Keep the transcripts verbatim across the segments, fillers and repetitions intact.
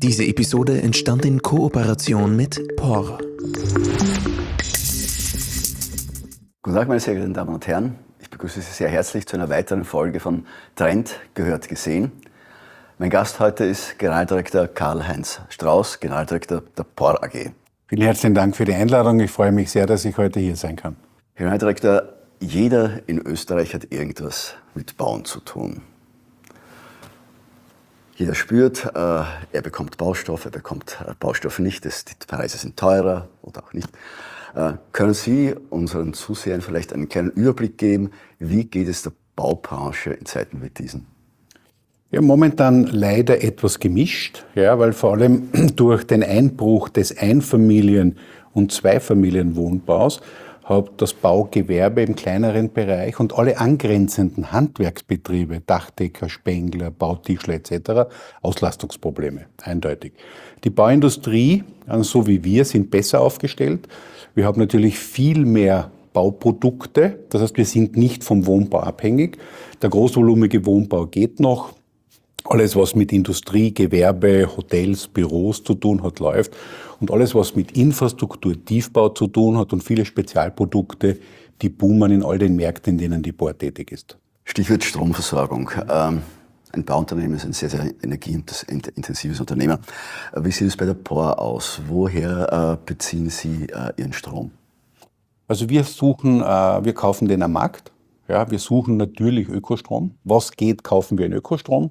Diese Episode entstand in Kooperation mit P O R. Guten Tag, meine sehr geehrten Damen und Herren. Ich begrüße Sie sehr herzlich zu einer weiteren Folge von Trend gehört gesehen. Mein Gast heute ist Generaldirektor Karl-Heinz Strauß, Generaldirektor der P O R A G. Vielen herzlichen Dank für die Einladung. Ich freue mich sehr, dass ich heute hier sein kann. Generaldirektor, jeder in Österreich hat irgendwas mit Bauen zu tun. Jeder spürt, äh, er bekommt Baustoff, er bekommt äh, Baustoffe nicht, das, die Preise sind teurer oder auch nicht. Äh, können Sie unseren Zusehern vielleicht einen kleinen Überblick geben, wie geht es der Baubranche in Zeiten wie diesen? Ja, momentan leider etwas gemischt, ja, weil vor allem durch den Einbruch des Einfamilien- und Zweifamilienwohnbaus hat das Baugewerbe im kleineren Bereich und alle angrenzenden Handwerksbetriebe, Dachdecker, Spengler, Bautischler et cetera Auslastungsprobleme, eindeutig. Die Bauindustrie, so wie wir, sind besser aufgestellt. Wir haben natürlich viel mehr Bauprodukte, das heißt, wir sind nicht vom Wohnbau abhängig. Der großvolumige Wohnbau geht noch. Alles, was mit Industrie, Gewerbe, Hotels, Büros zu tun hat, läuft. Und alles, was mit Infrastruktur, Tiefbau zu tun hat und viele Spezialprodukte, die boomen in all den Märkten, in denen die P O R tätig ist. Stichwort Stromversorgung. Ähm, ein Bauunternehmen ist ein sehr, sehr energieintensives Unternehmen. Wie sieht es bei der P O R aus? Woher äh, beziehen Sie äh, Ihren Strom? Also wir suchen, äh, wir kaufen den am Markt. Ja, wir suchen natürlich Ökostrom. Was geht, kaufen wir in Ökostrom.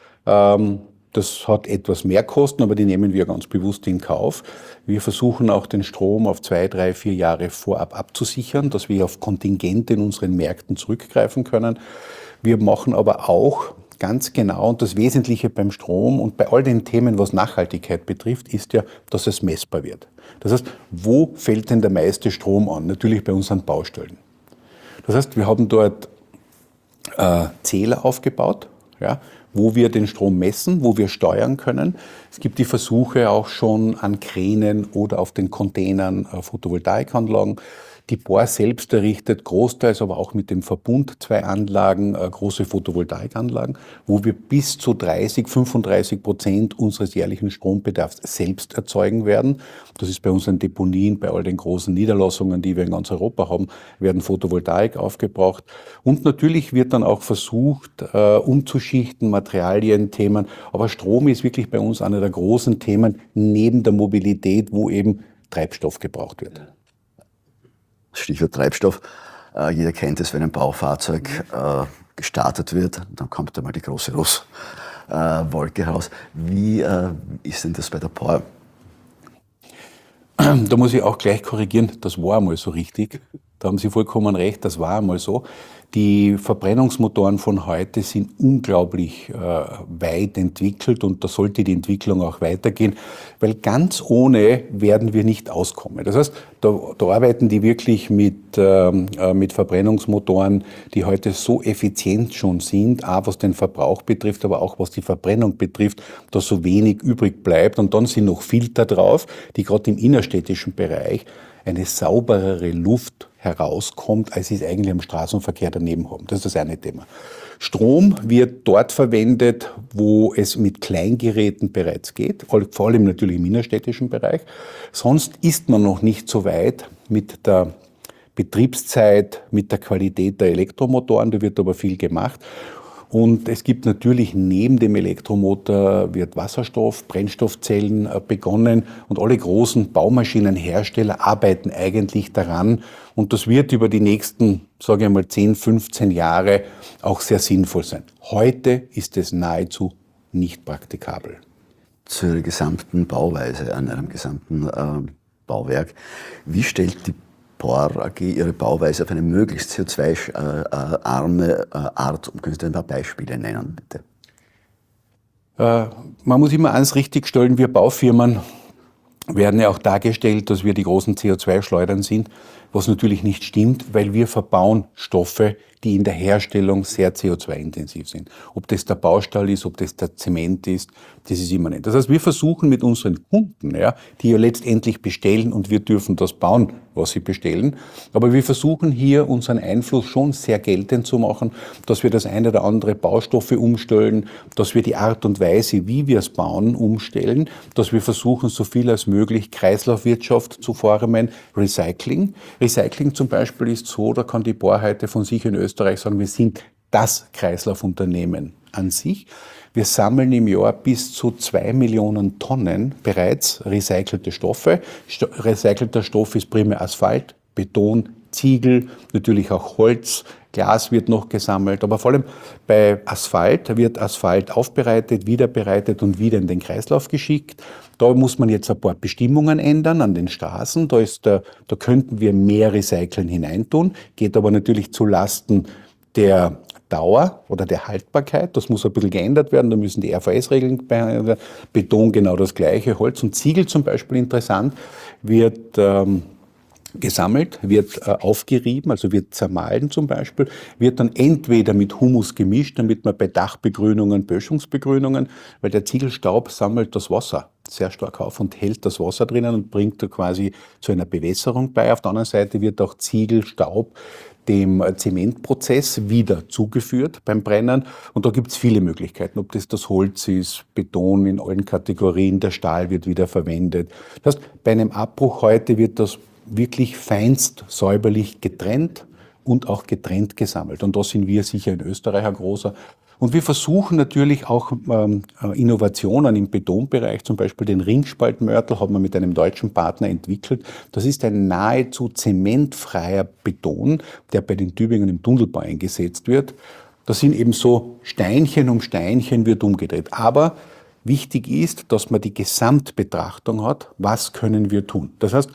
Das hat etwas mehr Kosten, aber die nehmen wir ganz bewusst in Kauf. Wir versuchen auch den Strom auf zwei, drei, vier Jahre vorab abzusichern, dass wir auf Kontingente in unseren Märkten zurückgreifen können. Wir machen aber auch ganz genau, und das Wesentliche beim Strom und bei all den Themen, was Nachhaltigkeit betrifft, ist ja, dass es messbar wird. Das heißt, wo fällt denn der meiste Strom an? Natürlich bei unseren Baustellen. Das heißt, wir haben dort äh, Zähler aufgebaut, ja, wo wir den Strom messen, wo wir steuern können. Es gibt die Versuche auch schon an Kränen oder auf den Containern äh, Photovoltaikanlagen. Die P O R selbst errichtet großteils, aber auch mit dem Verbund zwei Anlagen, äh, große Photovoltaikanlagen, wo wir bis zu dreißig, fünfunddreißig Prozent unseres jährlichen Strombedarfs selbst erzeugen werden. Das ist bei unseren Deponien, bei all den großen Niederlassungen, die wir in ganz Europa haben, werden Photovoltaik aufgebraucht. Und natürlich wird dann auch versucht, äh, umzuschichten, Materialien, Themen. Aber Strom ist wirklich bei uns einer der großen Themen neben der Mobilität, wo eben Treibstoff gebraucht wird. Stichwort Treibstoff. Äh, jeder kennt es, wenn ein Baufahrzeug äh, gestartet wird, dann kommt einmal die große Rußwolke äh, raus. Wie äh, ist denn das bei der P O R? Da muss ich auch gleich korrigieren, das war einmal so richtig. Da haben Sie vollkommen recht, das war einmal so. Die Verbrennungsmotoren von heute sind unglaublich äh, weit entwickelt und da sollte die Entwicklung auch weitergehen, weil ganz ohne werden wir nicht auskommen. Das heißt, da, da arbeiten die wirklich mit, äh, mit Verbrennungsmotoren, die heute so effizient schon sind, auch was den Verbrauch betrifft, aber auch was die Verbrennung betrifft, dass so wenig übrig bleibt. Und dann sind noch Filter drauf, die gerade im innerstädtischen Bereich eine sauberere Luft herauskommt, als sie es eigentlich im Straßenverkehr daneben haben. Das ist das eine Thema. Strom wird dort verwendet, wo es mit Kleingeräten bereits geht, vor allem natürlich im innerstädtischen Bereich. Sonst ist man noch nicht so weit mit der Betriebszeit, mit der Qualität der Elektromotoren, da wird aber viel gemacht. Und es gibt natürlich neben dem Elektromotor wird Wasserstoff, Brennstoffzellen begonnen und alle großen Baumaschinenhersteller arbeiten eigentlich daran und das wird über die nächsten, sage ich mal, zehn, fünfzehn Jahre auch sehr sinnvoll sein. Heute ist es nahezu nicht praktikabel. Zur gesamten Bauweise an einem gesamten äh, Bauwerk. Wie stellt die P O R A G ihre Bauweise auf eine möglichst C O zwei arme Art um? Können Sie ein paar Beispiele nennen, bitte? Äh, man muss immer eins richtigstellen, wir Baufirmen werden ja auch dargestellt, dass wir die großen C O zwei Schleudern sind. was natürlich nicht stimmt, weil wir verbauen Stoffe, die in der Herstellung sehr C O zwei intensiv sind. Ob das der Baustahl ist, ob das der Zement ist, das ist immer nicht. Das heißt, wir versuchen mit unseren Kunden, ja, die ja letztendlich bestellen und wir dürfen das bauen, was sie bestellen, aber wir versuchen hier unseren Einfluss schon sehr geltend zu machen, dass wir das eine oder andere Baustoffe umstellen, dass wir die Art und Weise, wie wir es bauen, umstellen, dass wir versuchen, so viel als möglich Kreislaufwirtschaft zu formen, Recycling. Recycling zum Beispiel ist so, da kann die Bohrheite von sich in Österreich sagen, wir sind das Kreislaufunternehmen an sich. Wir sammeln im Jahr bis zu zwei Millionen Tonnen bereits recycelte Stoffe. Recycelter Stoff ist primär Asphalt, Beton, Ziegel, natürlich auch Holz, Glas wird noch gesammelt, aber vor allem bei Asphalt wird Asphalt aufbereitet, wiederbereitet und wieder in den Kreislauf geschickt. Da muss man jetzt ein paar Bestimmungen ändern an den Straßen. Da, ist der, da könnten wir mehr Recyceln hineintun, geht aber natürlich zu Lasten der Dauer oder der Haltbarkeit. Das muss ein bisschen geändert werden. Da müssen die R V S-Regeln behandelt werden. Beton genau das Gleiche. Holz und Ziegel zum Beispiel interessant, wird ähm, gesammelt, wird äh, aufgerieben, also wird zermahlen zum Beispiel, wird dann entweder mit Humus gemischt, damit man bei Dachbegrünungen, Böschungsbegrünungen, weil der Ziegelstaub sammelt das Wasser sehr stark auf und hält das Wasser drinnen und bringt da quasi zu einer Bewässerung bei. Auf der anderen Seite wird auch Ziegelstaub dem Zementprozess wieder zugeführt beim Brennen. Und da gibt es viele Möglichkeiten, ob das das Holz ist, Beton in allen Kategorien, der Stahl wird wieder verwendet. Das heißt, bei einem Abbruch heute wird das wirklich feinst säuberlich getrennt und auch getrennt gesammelt. Und da sind wir sicher in Österreich ein großer. Und wir versuchen natürlich auch ähm, Innovationen im Betonbereich, zum Beispiel den Ringspaltmörtel haben wir mit einem deutschen Partner entwickelt. Das ist ein nahezu zementfreier Beton, der bei den Tübingen im Tunnelbau eingesetzt wird. Das sind eben so Steinchen um Steinchen wird umgedreht. Aber wichtig ist, dass man die Gesamtbetrachtung hat, was können wir tun. Das heißt,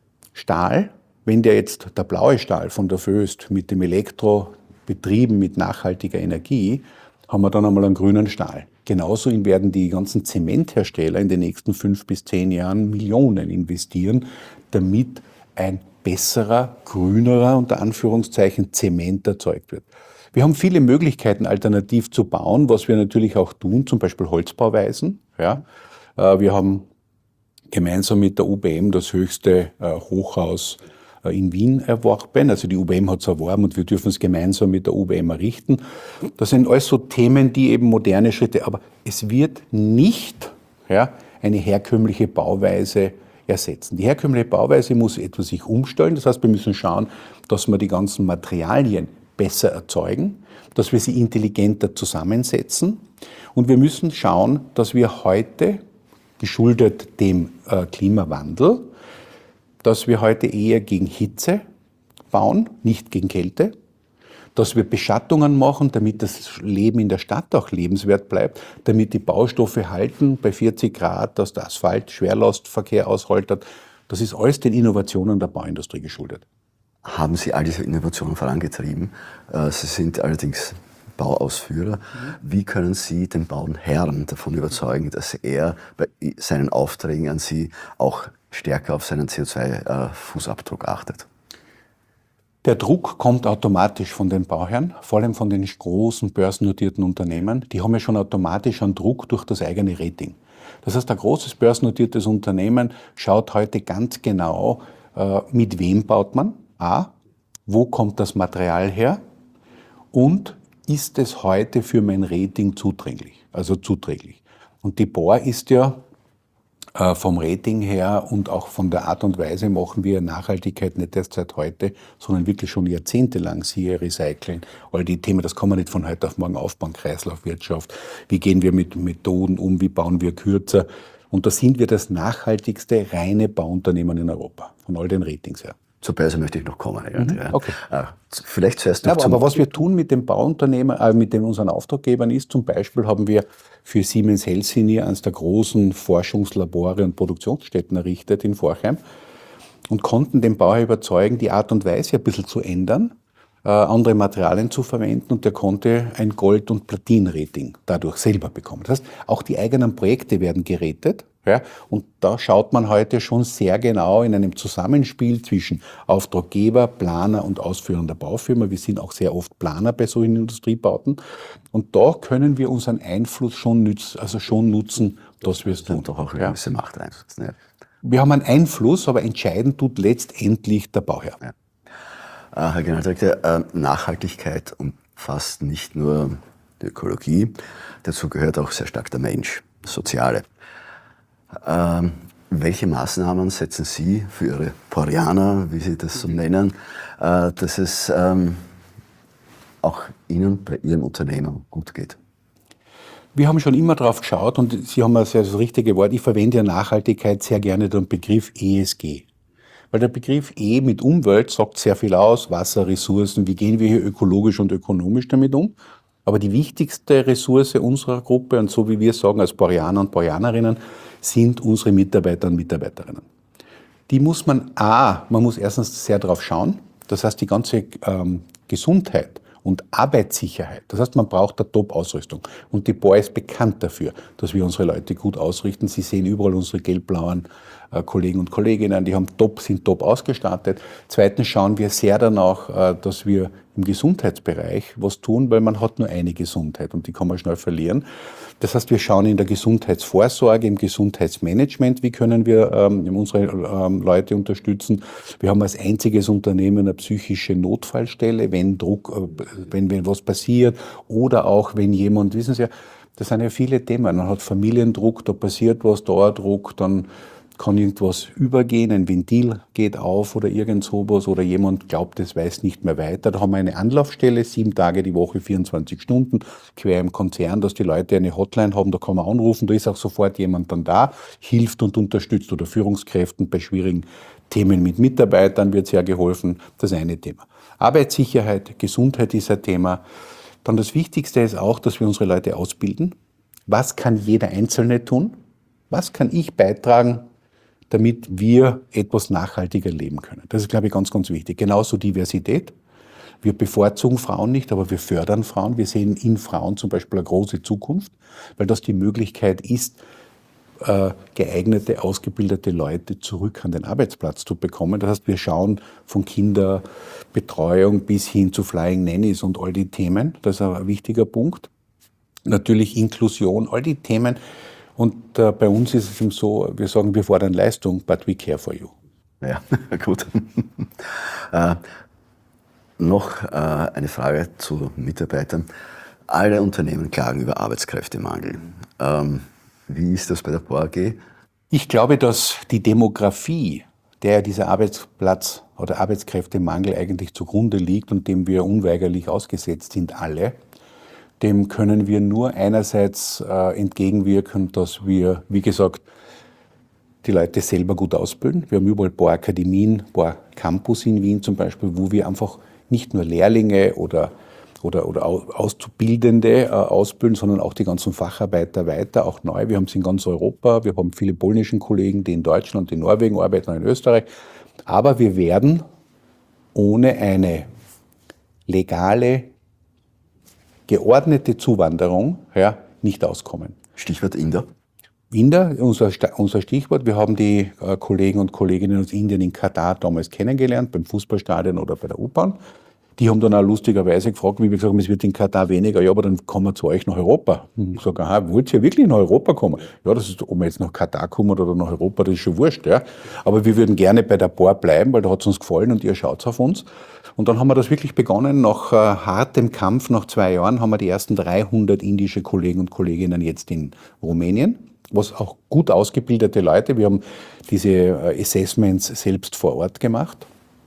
Stahl, wenn der jetzt der blaue Stahl von der Föst mit dem Elektro betrieben mit nachhaltiger Energie, haben wir dann einmal einen grünen Stahl. Genauso werden die ganzen Zementhersteller in den nächsten fünf bis zehn Jahren Millionen investieren, damit ein besserer, grünerer, unter Anführungszeichen, Zement erzeugt wird. Wir haben viele Möglichkeiten, alternativ zu bauen, was wir natürlich auch tun, zum Beispiel Holzbauweisen. Ja. Wir haben gemeinsam mit der U B M das höchste Hochhaus in Wien erworben. Also die U B M hat es erworben und wir dürfen es gemeinsam mit der U B M errichten. Das sind alles so Themen, die eben moderne Schritte, aber es wird nicht ja, eine herkömmliche Bauweise ersetzen. Die herkömmliche Bauweise muss etwas sich umstellen. Das heißt, wir müssen schauen, dass wir die ganzen Materialien besser erzeugen, dass wir sie intelligenter zusammensetzen und wir müssen schauen, dass wir heute, geschuldet dem äh, Klimawandel, dass wir heute eher gegen Hitze bauen, nicht gegen Kälte, dass wir Beschattungen machen, damit das Leben in der Stadt auch lebenswert bleibt, damit die Baustoffe halten bei vierzig Grad, dass der Asphalt Schwerlastverkehr aushaltet. Das ist alles den Innovationen der Bauindustrie geschuldet. Haben Sie all diese Innovationen vorangetrieben? Sie sind allerdings Bauausführer. Wie können Sie den Bauherrn davon überzeugen, dass er bei seinen Aufträgen an Sie auch stärker auf seinen C O zwei Fußabdruck achtet? Der Druck kommt automatisch von den Bauherren, vor allem von den großen börsennotierten Unternehmen. Die haben ja schon automatisch einen Druck durch das eigene Rating. Das heißt, ein großes börsennotiertes Unternehmen schaut heute ganz genau, mit wem baut man, a, wo kommt das Material her und ist es heute für mein Rating zuträglich, also zuträglich. Und die Bohr ist ja äh, vom Rating her und auch von der Art und Weise machen wir Nachhaltigkeit nicht erst seit heute, sondern wirklich schon jahrzehntelang, siehe Recycling, all die Themen, das kann man nicht von heute auf morgen aufbauen, Kreislaufwirtschaft, wie gehen wir mit Methoden um, wie bauen wir kürzer. Und da sind wir das nachhaltigste reine Bauunternehmen in Europa, von all den Ratings her. Zur Börse möchte ich noch kommen. Mhm, okay. Äh, vielleicht zuerst noch ja, aber, zum aber was wir tun mit dem Bauunternehmer, äh, mit den unseren Auftraggebern ist, zum Beispiel haben wir für Siemens Healthineers eines der großen Forschungslabore und Produktionsstätten errichtet in Forchheim und konnten den Bauherr überzeugen, die Art und Weise ein bisschen zu ändern, äh, andere Materialien zu verwenden und der konnte ein Gold- und Platin-Rating dadurch selber bekommen. Das heißt, auch die eigenen Projekte werden gerätet. Ja? Und da schaut man heute schon sehr genau in einem Zusammenspiel zwischen Auftraggeber, Planer und ausführender Baufirma. Wir sind auch sehr oft Planer bei solchen Industriebauten. Und da können wir unseren Einfluss schon, nütz, also schon nutzen, dass wir es tun. Und doch auch eine Ja. gewisse Macht einsetzen. Ja. Wir haben einen Einfluss, aber entscheiden tut letztendlich der Bauherr. Ja. Äh, Herr Generaldirektor, äh, Nachhaltigkeit umfasst nicht nur die Ökologie, dazu gehört auch sehr stark der Mensch, das Soziale. Ähm, welche Maßnahmen setzen Sie für Ihre Porianer, wie Sie das so nennen, äh, dass es ähm, auch Ihnen bei Ihrem Unternehmen gut geht? Wir haben schon immer drauf geschaut und Sie haben also das richtige Wort. Ich verwende ja Nachhaltigkeit sehr gerne den Begriff E S G. Weil der Begriff E mit Umwelt sagt sehr viel aus, Wasser, Ressourcen, wie gehen wir hier ökologisch und ökonomisch damit um. Aber die wichtigste Ressource unserer Gruppe und so wie wir sagen als Porianer und Porianerinnen sind unsere Mitarbeiter und Mitarbeiterinnen. Die muss man A, man muss erstens sehr drauf schauen, das heißt die ganze ähm, Gesundheit und Arbeitssicherheit. Das heißt, man braucht eine Top-Ausrüstung. Und die B O A ist bekannt dafür, dass wir unsere Leute gut ausrichten. Sie sehen überall unsere gelb-blauen äh, Kollegen und Kolleginnen, die haben top, sind top ausgestattet. Zweitens schauen wir sehr danach, äh, dass wir im Gesundheitsbereich was tun, weil man hat nur eine Gesundheit und die kann man schnell verlieren. Das heißt, wir schauen in der Gesundheitsvorsorge, im Gesundheitsmanagement, wie können wir ähm, unsere ähm, Leute unterstützen. Wir haben als einziges Unternehmen eine psychische Notfallstelle, wenn Druck, äh, wenn, wenn was passiert oder auch wenn jemand, wissen Sie ja, das sind ja viele Themen. Man hat Familiendruck, da passiert was, Dauerdruck, dann kann irgendwas übergehen, ein Ventil geht auf oder irgend sowas oder jemand glaubt, es weiß nicht mehr weiter. Da haben wir eine Anlaufstelle, sieben Tage die Woche, vierundzwanzig Stunden, quer im Konzern, dass die Leute eine Hotline haben, da kann man anrufen, da ist auch sofort jemand dann da, hilft und unterstützt oder Führungskräften bei schwierigen Themen mit Mitarbeitern wird sehr geholfen, das ist eine Thema. Arbeitssicherheit, Gesundheit ist ein Thema. Dann das Wichtigste ist auch, dass wir unsere Leute ausbilden. Was kann jeder Einzelne tun? Was kann ich beitragen, damit wir etwas nachhaltiger leben können? Das ist, glaube ich, ganz, ganz wichtig. Genauso Diversität. Wir bevorzugen Frauen nicht, aber wir fördern Frauen. Wir sehen in Frauen zum Beispiel eine große Zukunft, weil das die Möglichkeit ist, geeignete, ausgebildete Leute zurück an den Arbeitsplatz zu bekommen. Das heißt, wir schauen von Kinderbetreuung bis hin zu Flying Nannies und all die Themen. Das ist ein wichtiger Punkt. Natürlich Inklusion, all die Themen. Und äh, bei uns ist es eben so, wir sagen, wir fordern Leistung, but we care for you. Ja, gut. äh, noch äh, eine Frage zu Mitarbeitern. Alle Unternehmen klagen über Arbeitskräftemangel. Ähm, wie ist das bei der B O A G? Ich glaube, dass die Demografie, der dieser Arbeitsplatz- oder Arbeitskräftemangel eigentlich zugrunde liegt und dem wir unweigerlich ausgesetzt sind, alle, dem können wir nur einerseits äh, entgegenwirken, dass wir, wie gesagt, die Leute selber gut ausbilden. Wir haben überall ein paar Akademien, ein paar Campus in Wien zum Beispiel, wo wir einfach nicht nur Lehrlinge oder, oder, oder Auszubildende äh, ausbilden, sondern auch die ganzen Facharbeiter weiter, auch neu. Wir haben es in ganz Europa, wir haben viele polnischen Kollegen, die in Deutschland, in Norwegen arbeiten, in Österreich. Aber wir werden ohne eine legale, geordnete Zuwanderung ja, nicht auskommen. Stichwort Inder. Inder, unser, unser Stichwort. Wir haben die äh, Kollegen und Kolleginnen aus Indien in Katar damals kennengelernt, beim Fußballstadion oder bei der U-Bahn. Die haben dann auch lustigerweise gefragt, wie wir gesagt haben, es wird in Katar weniger. Ja, aber dann kommen wir zu euch nach Europa. Ich sage, aha, wollt ihr wirklich nach Europa kommen? Ja, das ist, ob wir jetzt nach Katar kommen oder nach Europa, das ist schon wurscht. Ja. Aber wir würden gerne bei der B O A bleiben, weil da hat es uns gefallen und ihr schaut auf uns. Und dann haben wir das wirklich begonnen. Nach äh, hartem Kampf, nach zwei Jahren, haben wir die ersten dreihundert indische Kollegen und Kolleginnen jetzt in Rumänien. Was auch gut ausgebildete Leute. Wir haben diese äh, Assessments selbst vor Ort gemacht.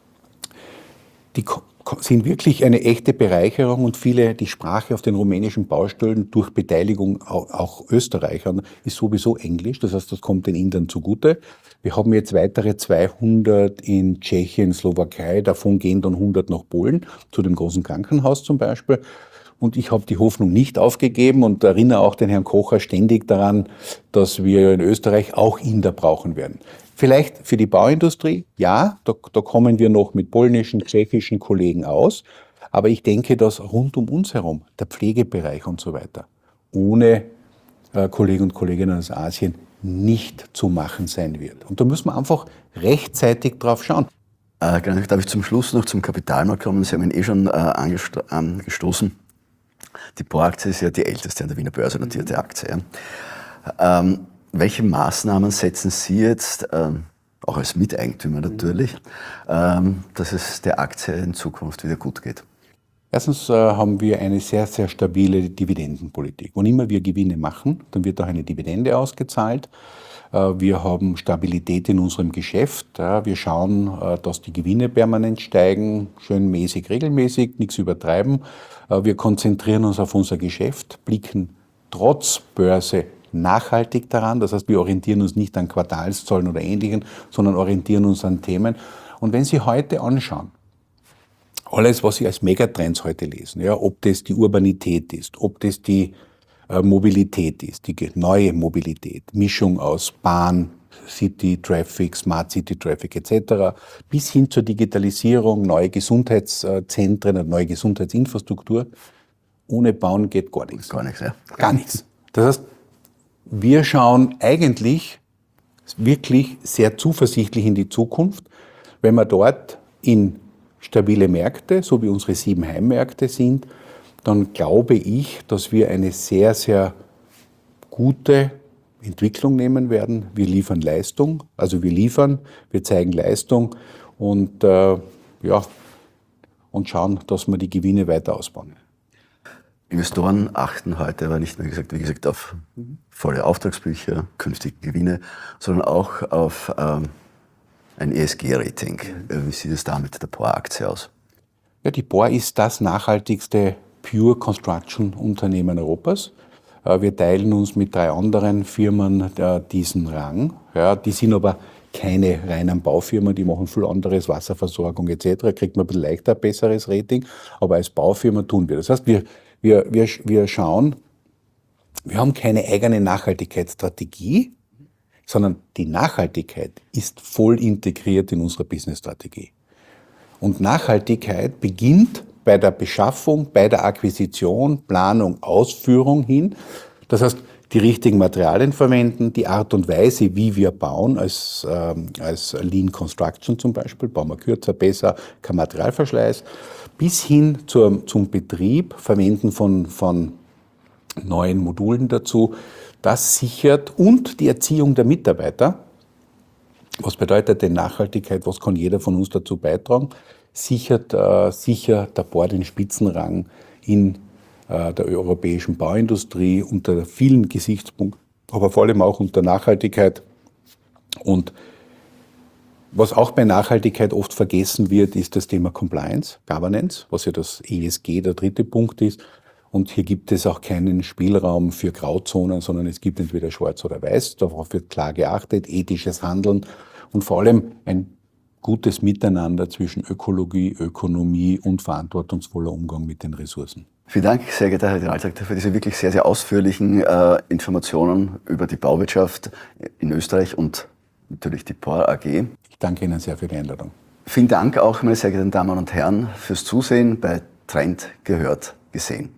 Die sind wirklich eine echte Bereicherung und viele, die Sprache auf den rumänischen Baustellen durch Beteiligung auch Österreichern ist sowieso Englisch, das heißt, das kommt den Indern zugute. Wir haben jetzt weitere zweihundert in Tschechien, Slowakei, davon gehen dann hundert nach Polen, zu dem großen Krankenhaus zum Beispiel. Und ich habe die Hoffnung nicht aufgegeben und erinnere auch den Herrn Kocher ständig daran, dass wir in Österreich auch Inder brauchen werden. Vielleicht für die Bauindustrie, ja, da, da kommen wir noch mit polnischen, tschechischen Kollegen aus. Aber ich denke, dass rund um uns herum, der Pflegebereich und so weiter, ohne äh, Kollegen und Kolleginnen aus Asien nicht zu machen sein wird. Und da müssen wir einfach rechtzeitig drauf schauen. Äh, darf ich zum Schluss noch zum Kapitalmarkt kommen? Sie haben ihn eh schon äh, angesto- angestoßen. Die P O R-Aktie ist ja die älteste an der Wiener Börse notierte Aktie. Ja. Ähm, welche Maßnahmen setzen Sie jetzt, ähm, auch als Miteigentümer natürlich, ähm, dass es der Aktie in Zukunft wieder gut geht? Erstens äh, haben wir eine sehr, sehr stabile Dividendenpolitik. Wann immer wir Gewinne machen, dann wird auch eine Dividende ausgezahlt. Äh, wir haben Stabilität in unserem Geschäft. Ja, wir schauen, äh, dass die Gewinne permanent steigen, schön mäßig, regelmäßig, nichts übertreiben. Äh, wir konzentrieren uns auf unser Geschäft, blicken trotz Börse nachhaltig daran. Das heißt, wir orientieren uns nicht an Quartalszahlen oder Ähnlichem, sondern orientieren uns an Themen. Und wenn Sie heute anschauen, alles, was Sie als Megatrends heute lesen, ja, ob das die Urbanität ist, ob das die äh, Mobilität ist, die neue Mobilität, Mischung aus Bahn, City Traffic, Smart City Traffic et cetera, bis hin zur Digitalisierung, neue Gesundheitszentren, neue Gesundheitsinfrastruktur. Ohne Bauen geht gar nichts. Gar nichts, ja. Gar nichts. Das heißt, wir schauen eigentlich wirklich sehr zuversichtlich in die Zukunft, wenn wir dort in stabile Märkte, so wie unsere sieben Heimmärkte sind, dann glaube ich, dass wir eine sehr, sehr gute Entwicklung nehmen werden. Wir liefern Leistung, also wir liefern, wir zeigen Leistung und, äh, ja, und schauen, dass wir die Gewinne weiter ausbauen. Investoren achten heute aber nicht nur gesagt, wie gesagt, auf volle Auftragsbücher, künftige Gewinne, sondern auch auf ähm, ein E S G-Rating. Wie sieht es da mit der P O R-Aktie aus? Ja, die P O R ist das nachhaltigste Pure Construction Unternehmen Europas. Wir teilen uns mit drei anderen Firmen diesen Rang. Ja, die sind aber keine reinen Baufirmen, die machen viel anderes, Wasserversorgung et cetera. Kriegt man ein bisschen leichter ein besseres Rating, aber als Baufirma tun wir das. Das heißt, wir, wir, wir, wir schauen, wir haben keine eigene Nachhaltigkeitsstrategie, sondern die Nachhaltigkeit ist voll integriert in unsere Businessstrategie. Und Nachhaltigkeit beginnt bei der Beschaffung, bei der Akquisition, Planung, Ausführung hin. Das heißt, die richtigen Materialien verwenden, die Art und Weise, wie wir bauen, als, ähm, als Lean Construction zum Beispiel, bauen wir kürzer, besser, kein Materialverschleiß, bis hin zur, zum Betrieb, Verwenden von, von neuen Modulen dazu. Das sichert und die Erziehung der Mitarbeiter. Was bedeutet denn Nachhaltigkeit? Was kann jeder von uns dazu beitragen? Sichert äh, sicher der P O R den Spitzenrang in äh, der europäischen Bauindustrie unter vielen Gesichtspunkten, aber vor allem auch unter Nachhaltigkeit. Und was auch bei Nachhaltigkeit oft vergessen wird, ist das Thema Compliance, Governance, was ja das E S G der dritte Punkt ist. Und hier gibt es auch keinen Spielraum für Grauzonen, sondern es gibt entweder schwarz oder weiß. Darauf wird klar geachtet, ethisches Handeln und vor allem ein gutes Miteinander zwischen Ökologie, Ökonomie und verantwortungsvoller Umgang mit den Ressourcen. Vielen Dank, sehr geehrter Herr Generaldirektor, für diese wirklich sehr, sehr ausführlichen äh, Informationen über die Bauwirtschaft in Österreich und natürlich die P O R A G. Ich danke Ihnen sehr für die Einladung. Vielen Dank auch, meine sehr geehrten Damen und Herren, fürs Zusehen bei Trend gehört, gesehen.